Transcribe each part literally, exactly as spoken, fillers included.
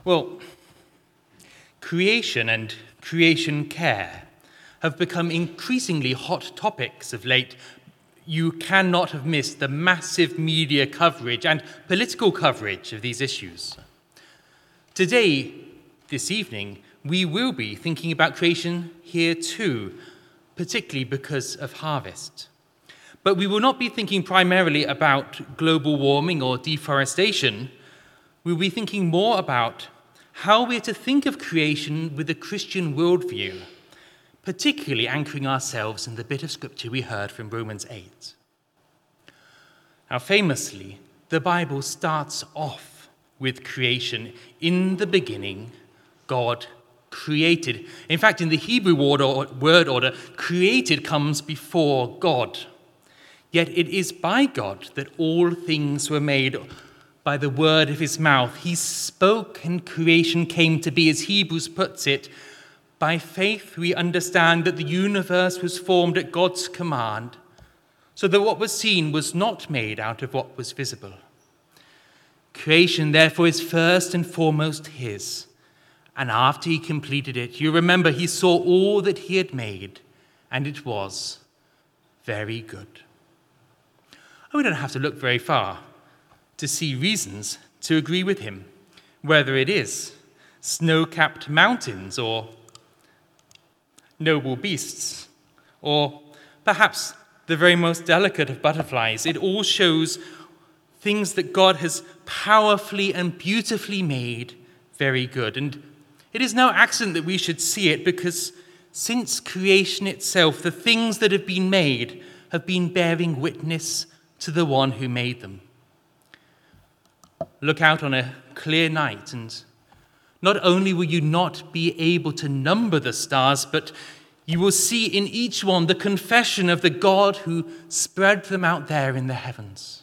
Well, creation and creation care have become increasingly hot topics of late. You cannot have missed the massive media coverage and political coverage of these issues. Today, this evening, we will be thinking about creation here too, particularly because of harvest. But we will not be thinking primarily about global warming or deforestation. We'll be thinking more about how we're to think of creation with a Christian worldview, particularly anchoring ourselves in the bit of scripture we heard from Romans eight. Now, famously, the Bible starts off with creation. In the beginning, God created. In fact, in the Hebrew word order, created comes before God. Yet it is by God that all things were made. By the word of his mouth, he spoke and creation came to be, as Hebrews puts it. By faith, we understand that the universe was formed at God's command, so that what was seen was not made out of what was visible. Creation, therefore, is first and foremost his. And after he completed it, you remember he saw all that he had made, and it was very good. We don't have to look very far to see reasons to agree with him, whether it is snow-capped mountains or noble beasts, or perhaps the very most delicate of butterflies. It all shows things that God has powerfully and beautifully made very good. And it is no accident that we should see it, because since creation itself, the things that have been made have been bearing witness to the one who made them. Look out on a clear night, and not only will you not be able to number the stars, but you will see in each one the confession of the God who spread them out there in the heavens.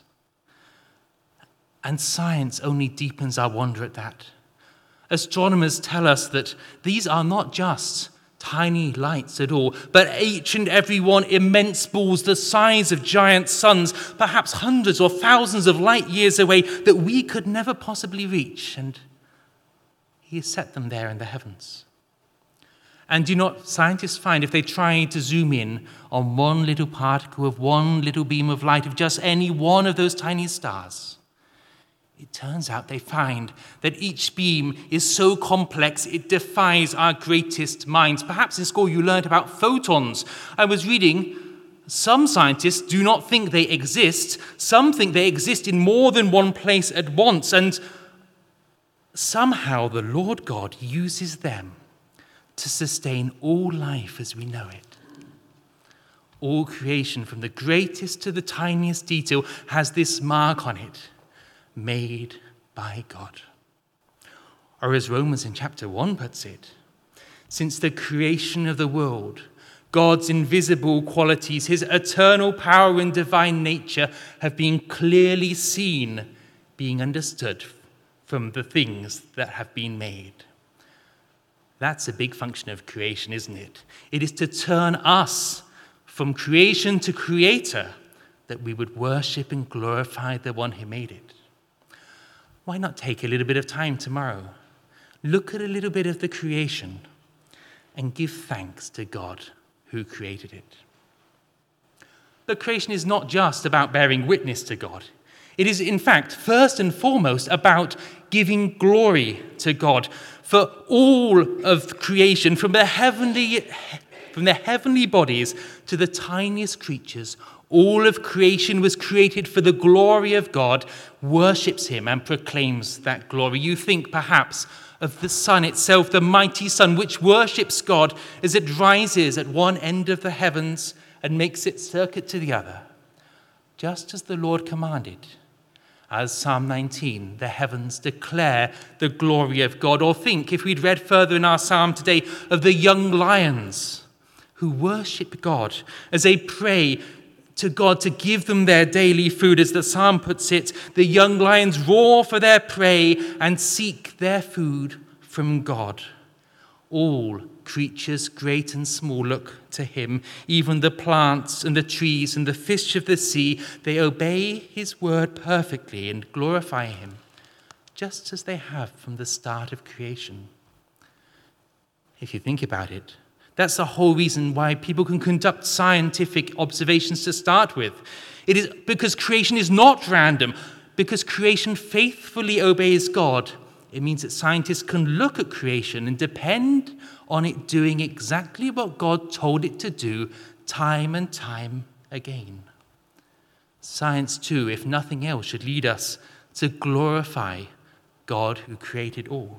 And science only deepens our wonder at that. Astronomers tell us that these are not just tiny lights at all, but each and every one immense balls the size of giant suns, perhaps hundreds or thousands of light years away, that we could never possibly reach. And he has set them there in the heavens. And do not scientists find, if they try to zoom in on one little particle of one little beam of light of just any one of those tiny stars, it turns out they find that each beam is so complex it defies our greatest minds. Perhaps in school you learned about photons. I was reading, some scientists do not think they exist. Some think they exist in more than one place at once. And somehow the Lord God uses them to sustain all life as we know it. All creation, from the greatest to the tiniest detail, has this mark on it: made by God. Or as Romans in chapter one puts it, since the creation of the world, God's invisible qualities, his eternal power and divine nature, have been clearly seen, being understood from the things that have been made. That's a big function of creation, isn't it? It is to turn us from creation to creator, that we would worship and glorify the one who made it. Why not take a little bit of time tomorrow? Look at a little bit of the creation and give thanks to God who created it. But creation is not just about bearing witness to God. It is, in fact, first and foremost about giving glory to God. For all of creation, from the heavenly, from the heavenly bodies to the tiniest creatures, all of creation was created for the glory of God, worships him and proclaims that glory. You think perhaps of the sun itself, the mighty sun, which worships God as it rises at one end of the heavens and makes its circuit to the other, just as the Lord commanded. As Psalm nineteen, the heavens declare the glory of God. Or think, if we'd read further in our psalm today, of the young lions who worship God as they pray to God to give them their daily food. As the psalm puts it, the young lions roar for their prey and seek their food from God. All creatures, great and small, look to him. Even the plants and the trees and the fish of the sea, they obey his word perfectly and glorify him, just as they have from the start of creation. If you think about it, that's the whole reason why people can conduct scientific observations to start with. It is because creation is not random. Because creation faithfully obeys God, it means that scientists can look at creation and depend on it doing exactly what God told it to do time and time again. Science, too, if nothing else, should lead us to glorify God who created all.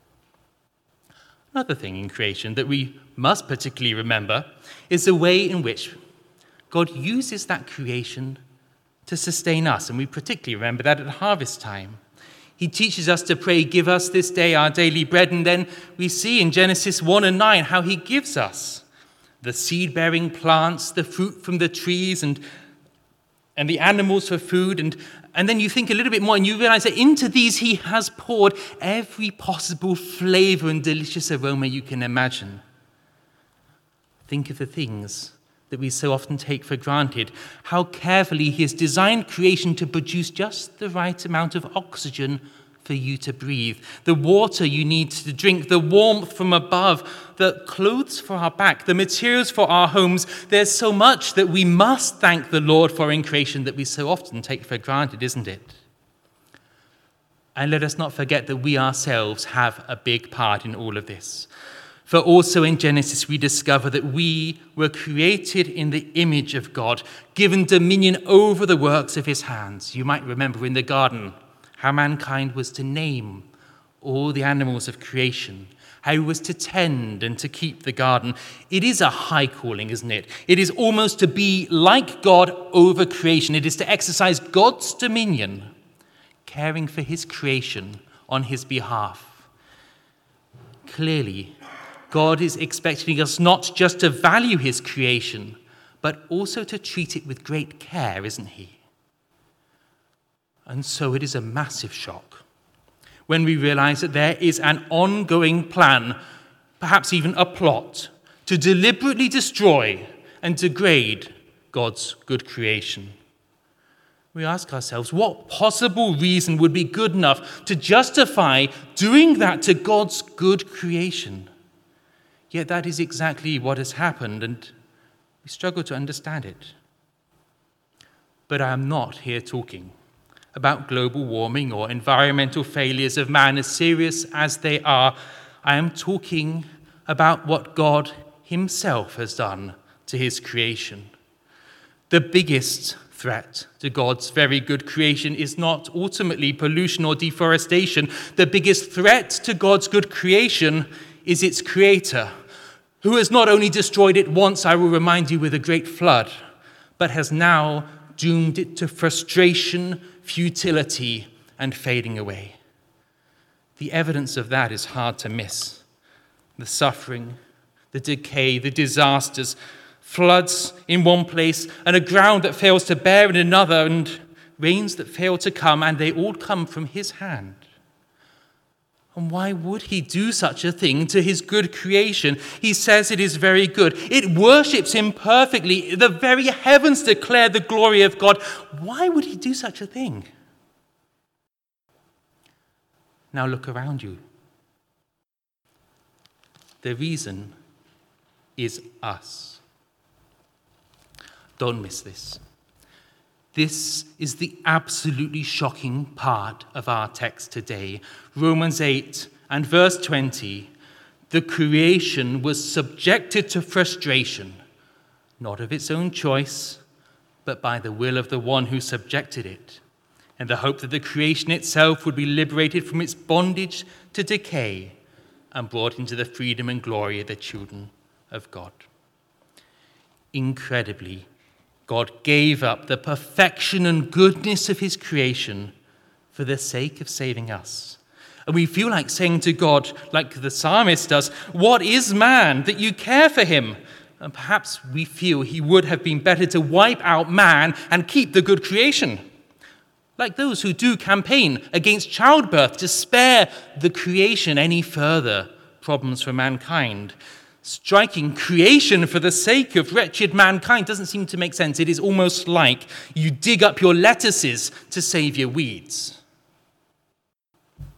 Another thing in creation that we must particularly remember is the way in which God uses that creation to sustain us, and we particularly remember that at harvest time. He teaches us to pray, "Give us this day our daily bread," and then we see in Genesis one and nine how he gives us the seed-bearing plants, the fruit from the trees, and, and the animals for food, and, and then you think a little bit more and you realize that into these he has poured every possible flavor and delicious aroma you can imagine. Think of the things that we so often take for granted, how carefully he has designed creation to produce just the right amount of oxygen for you to breathe, the water you need to drink, the warmth from above, the clothes for our back, the materials for our homes. There's so much that we must thank the Lord for in creation that we so often take for granted, isn't it? And let us not forget that we ourselves have a big part in all of this. For also in Genesis we discover that we were created in the image of God, given dominion over the works of his hands. You might remember in the garden how mankind was to name all the animals of creation, how he was to tend and to keep the garden. It is a high calling, isn't it? It is almost to be like God over creation. It is to exercise God's dominion, caring for his creation on his behalf. Clearly, God is expecting us not just to value his creation, but also to treat it with great care, isn't he? And so it is a massive shock when we realize that there is an ongoing plan, perhaps even a plot, to deliberately destroy and degrade God's good creation. We ask ourselves, what possible reason would be good enough to justify doing that to God's good creation? Yet that is exactly what has happened, and we struggle to understand it. But I am not here talking about global warming or environmental failures of man, as serious as they are. I am talking about what God himself has done to his creation. The biggest threat to God's very good creation is not ultimately pollution or deforestation. The biggest threat to God's good creation is its creator, who has not only destroyed it once, I will remind you, with a great flood, but has now doomed it to frustration, futility, and fading away. The evidence of that is hard to miss. The suffering, the decay, the disasters, floods in one place, and a ground that fails to bear in another, and rains that fail to come, and they all come from his hand. And why would he do such a thing to his good creation? He says it is very good. It worships him perfectly. The very heavens declare the glory of God. Why would he do such a thing? Now look around you. The reason is us. Don't miss this. This is the absolutely shocking part of our text today. Romans eight and verse twenty. The creation was subjected to frustration, not of its own choice, but by the will of the one who subjected it, in the hope that the creation itself would be liberated from its bondage to decay and brought into the freedom and glory of the children of God. Incredibly, God gave up the perfection and goodness of his creation for the sake of saving us. And we feel like saying to God, like the psalmist does, "What is man that you care for him?" And perhaps we feel he would have been better to wipe out man and keep the good creation. Like those who do campaign against childbirth to spare the creation any further problems for mankind. Striking creation for the sake of wretched mankind doesn't seem to make sense. It is almost like you dig up your lettuces to save your weeds.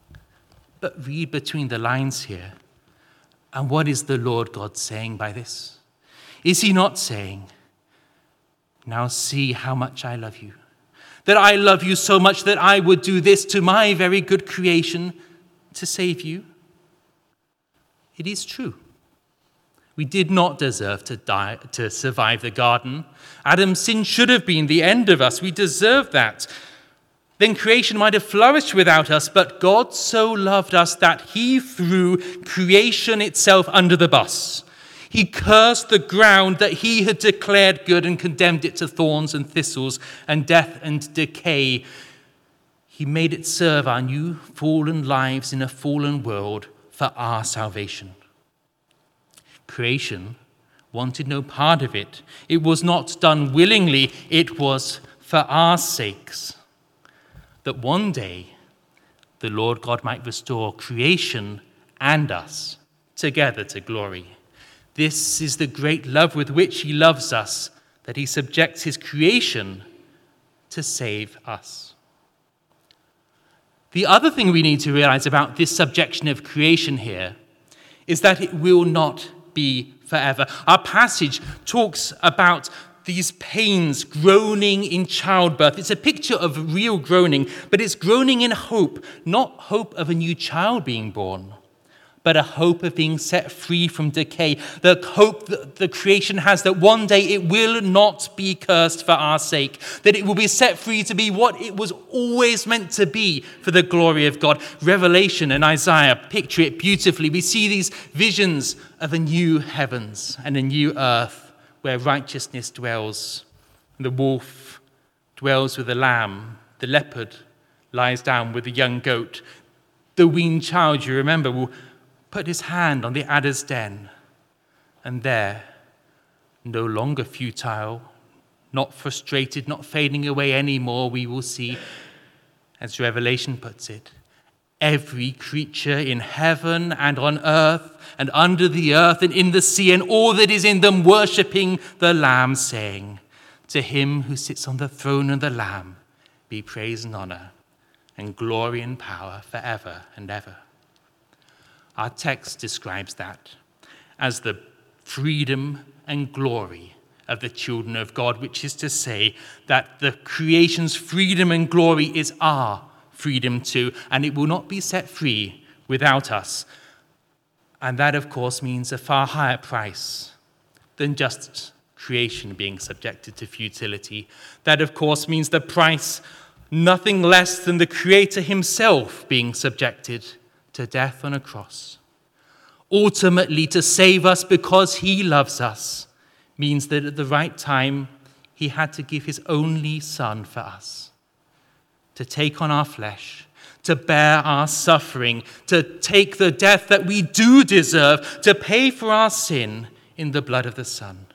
But read between the lines here. And what is the Lord God saying by this? Is he not saying, now see how much I love you, that I love you so much that I would do this to my very good creation to save you? It is true. We did not deserve to die, to survive the garden. Adam's sin should have been the end of us. We deserve that. Then creation might have flourished without us, but God so loved us that he threw creation itself under the bus. He cursed the ground that he had declared good and condemned it to thorns and thistles and death and decay. He made it serve our new fallen lives in a fallen world for our salvation. Creation wanted no part of it. It was not done willingly. It was for our sakes, that one day the Lord God might restore creation and us together to glory. This is the great love with which he loves us, that he subjects his creation to save us. The other thing we need to realize about this subjection of creation here is that it will not be forever. Our passage talks about these pains, groaning in childbirth. It's a picture of real groaning, but it's groaning in hope, not hope of a new child being born, but a hope of being set free from decay, the hope that the creation has that one day it will not be cursed for our sake, that it will be set free to be what it was always meant to be for the glory of God. Revelation and Isaiah picture it beautifully. We see these visions of a new heavens and a new earth, where righteousness dwells. The wolf dwells with the lamb. The leopard lies down with the young goat. The weaned child, you remember, will put his hand on the adder's den. And there, no longer futile, not frustrated, not fading away anymore, we will see, as Revelation puts it, every creature in heaven and on earth and under the earth and in the sea and all that is in them worshipping the Lamb, saying, to him who sits on the throne and the Lamb be praise and honor and glory and power forever and ever. Our text describes that as the freedom and glory of the children of God, which is to say that the creation's freedom and glory is our freedom too, and it will not be set free without us. And that, of course, means a far higher price than just creation being subjected to futility. That, of course, means the price nothing less than the Creator himself being subjected to death on a cross. Ultimately, to save us because he loves us means that at the right time, he had to give his only Son for us, to take on our flesh, to bear our suffering, to take the death that we do deserve, to pay for our sin in the blood of the Son.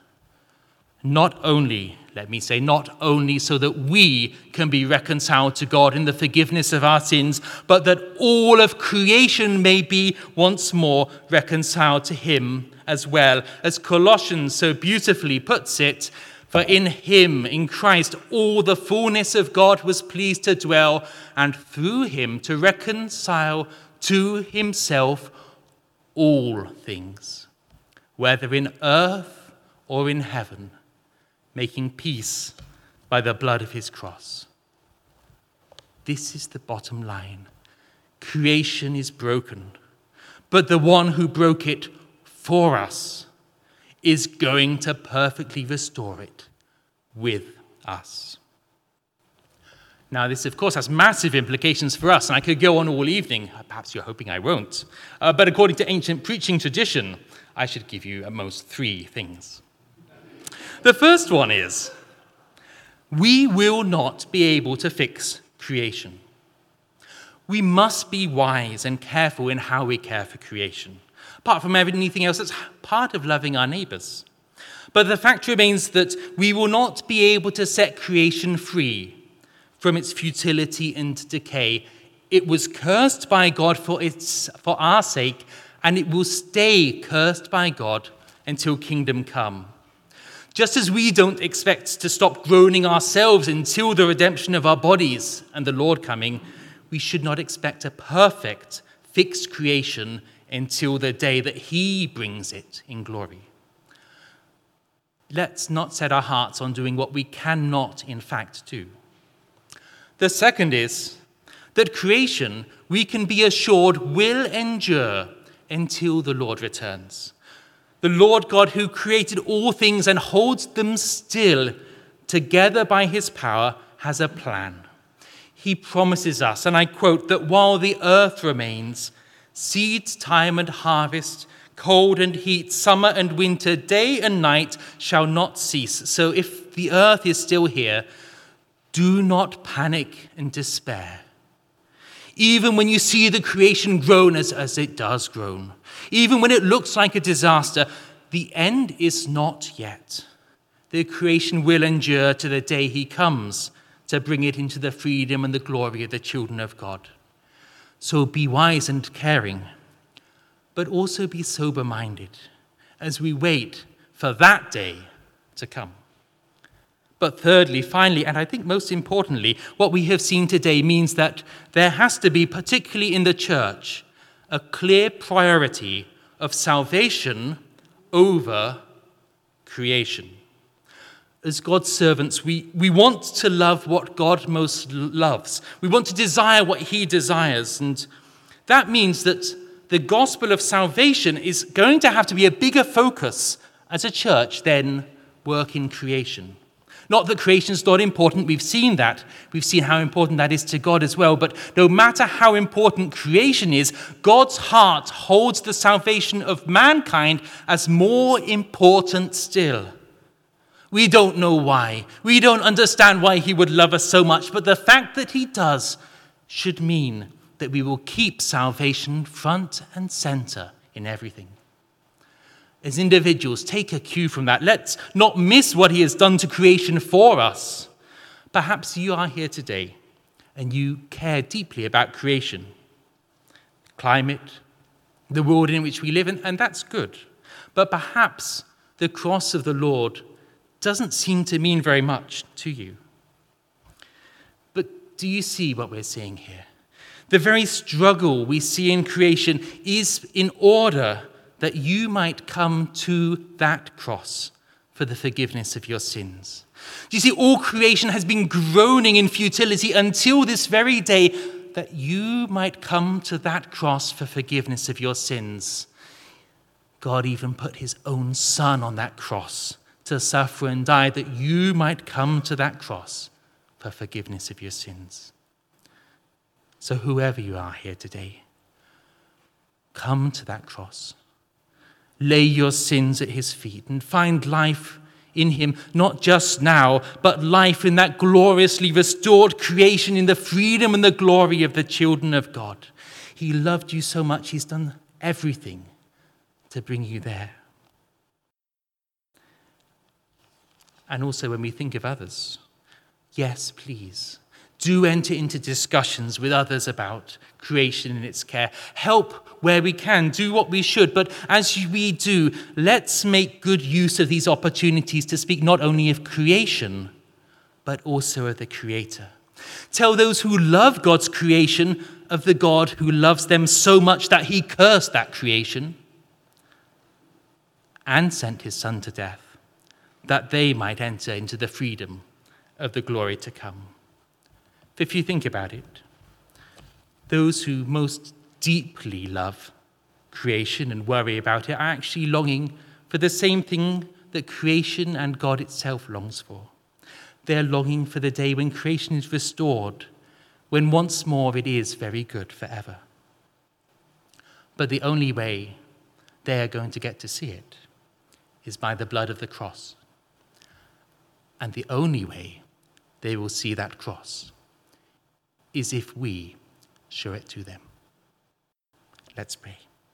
Not only, let me say, not only so that we can be reconciled to God in the forgiveness of our sins, but that all of creation may be once more reconciled to him as well. As Colossians so beautifully puts it, for in him, in Christ, all the fullness of God was pleased to dwell, and through him to reconcile to himself all things, whether in earth or in heaven, making peace by the blood of his cross. This is the bottom line. Creation is broken, but the one who broke it for us is going to perfectly restore it with us. Now, this, of course, has massive implications for us, and I could go on all evening. Perhaps you're hoping I won't. Uh, but according to ancient preaching tradition, I should give you at most three things. The first one is, we will not be able to fix creation. We must be wise and careful in how we care for creation, apart from anything else that's part of loving our neighbors. But the fact remains that we will not be able to set creation free from its futility and decay. It was cursed by God for its for our sake, and it will stay cursed by God until kingdom come. Just as we don't expect to stop groaning ourselves until the redemption of our bodies and the Lord coming, we should not expect a perfect fixed creation until the day that he brings it in glory. Let's not set our hearts on doing what we cannot, in fact, do. The second is that creation, we can be assured, will endure until the Lord returns. The Lord God who created all things and holds them still together by his power has a plan. He promises us, and I quote, that while the earth remains, seeds, time and harvest, cold and heat, summer and winter, day and night shall not cease. So if the earth is still here, do not panic and despair. Even when you see the creation groan as, as it does groan, even when it looks like a disaster, the end is not yet. The creation will endure to the day he comes to bring it into the freedom and the glory of the children of God. So be wise and caring, but also be sober-minded as we wait for that day to come. But thirdly, finally, and I think most importantly, what we have seen today means that there has to be, particularly in the church, a clear priority of salvation over creation. As God's servants, we, we want to love what God most loves. We want to desire what he desires. And that means that the gospel of salvation is going to have to be a bigger focus as a church than work in creation. Not that creation is not important. We've seen that. We've seen how important that is to God as well. But no matter how important creation is, God's heart holds the salvation of mankind as more important still. We don't know why. We don't understand why he would love us so much. But the fact that he does should mean that we will keep salvation front and center in everything. As individuals, take a cue from that. Let's not miss what he has done to creation for us. Perhaps you are here today and you care deeply about creation, climate, the world in which we live in, and that's good. But perhaps the cross of the Lord doesn't seem to mean very much to you. But do you see what we're seeing here? The very struggle we see in creation is in order that you might come to that cross for the forgiveness of your sins. Do you see, all creation has been groaning in futility until this very day that you might come to that cross for forgiveness of your sins. God even put his own son on that cross to suffer and die that you might come to that cross for forgiveness of your sins. So whoever you are here today, come to that cross. Lay your sins at his feet and find life in him, not just now, but life in that gloriously restored creation in the freedom and the glory of the children of God. He loved you so much, he's done everything to bring you there. And also when we think of others, yes, please, do enter into discussions with others about creation and its care. Help where we can, do what we should. But as we do, let's make good use of these opportunities to speak not only of creation, but also of the Creator. Tell those who love God's creation of the God who loves them so much that he cursed that creation and sent his Son to death, that they might enter into the freedom of the glory to come. If you think about it, those who most deeply love creation and worry about it are actually longing for the same thing that creation and God itself longs for. They're longing for the day when creation is restored, when once more it is very good forever. But the only way they are going to get to see it is by the blood of the cross. And the only way they will see that cross is if we show it to them. Let's pray.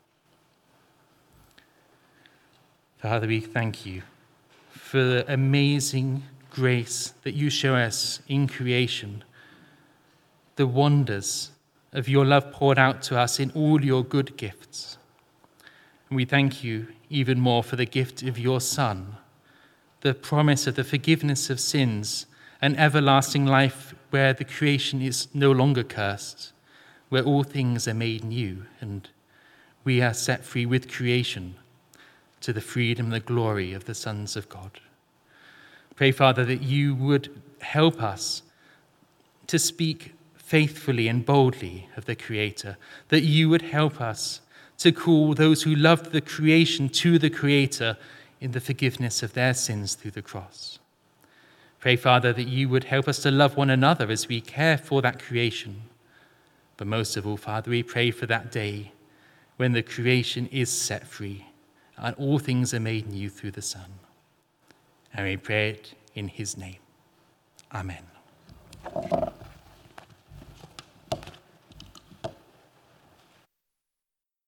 Father, we thank you for the amazing grace that you show us in creation, the wonders of your love poured out to us in all your good gifts. And we thank you even more for the gift of your Son, the promise of the forgiveness of sins and everlasting life where the creation is no longer cursed, where all things are made new and we are set free with creation to the freedom and the glory of the sons of God. Pray, Father, that you would help us to speak faithfully and boldly of the Creator, that you would help us to call those who loved the creation to the Creator in the forgiveness of their sins through the cross. Pray, Father, that you would help us to love one another as we care for that creation. But most of all, Father, we pray for that day when the creation is set free and all things are made new through the Son. And we pray it in his name. Amen.